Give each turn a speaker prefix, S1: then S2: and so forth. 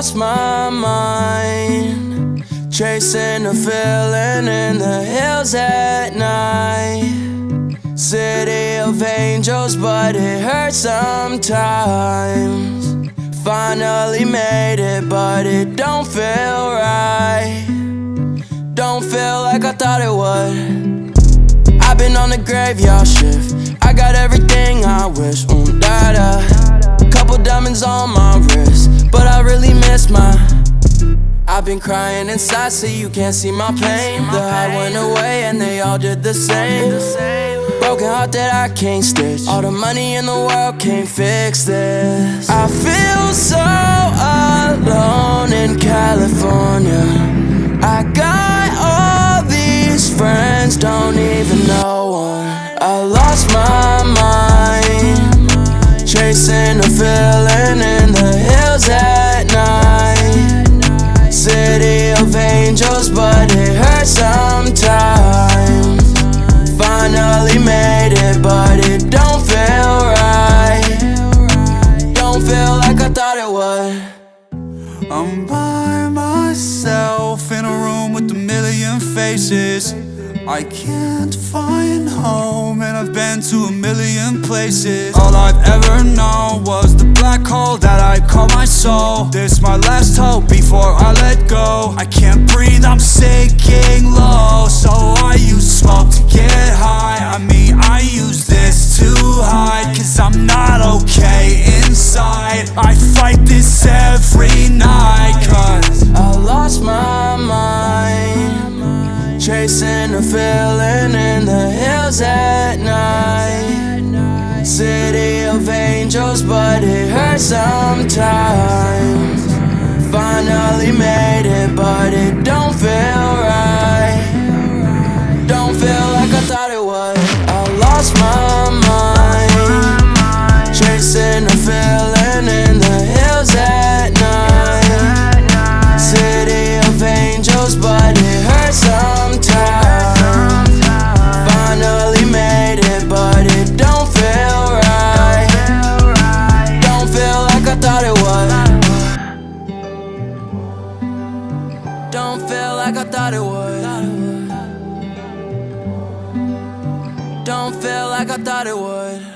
S1: lost my mind, chasing a feeling in the hills at night. City of angels, but it hurts sometimes. Finally made it, but it don't feel right. Don't feel like I thought it would. I've been on the graveyard shift, I got everything I wish, da-da. Couple diamonds on my wrist, but I really miss my. I've been crying inside so you can't see my pain. The high went away and they all did the same. Broken heart that I can't stitch, all the money in the world can't fix this. I feel so alone in California. I got all these friends, don't even know one. I lost my mind, chasing a feeling in the hills at night. City of angels, but it hurts sometimes. Finally made it, but it don't feel right. Don't feel like I thought it would.
S2: I'm by myself in a room with a million faces. I can't find home and I've been to a million places. All I've ever known was the black hole that I call my soul. This my last hope before I let go. I can't breathe, I'm sinking low, so I use smoke to get high. I mean, I use this to hide, cause I'm not okay inside. I fight this every night, cause
S1: I lost my mind, chasing a feeling in the hills at night. City of angels, but it hurts sometimes. Finally made it, but it don't feel right. Don't feel like I thought it would. I lost my mind, chasing a feeling in the hills at night. City of angels, but it hurts sometimes. Finally made it, but it don't feel right. Don't feel like I thought it would. Don't feel like I thought it would. Don't feel like I thought it would.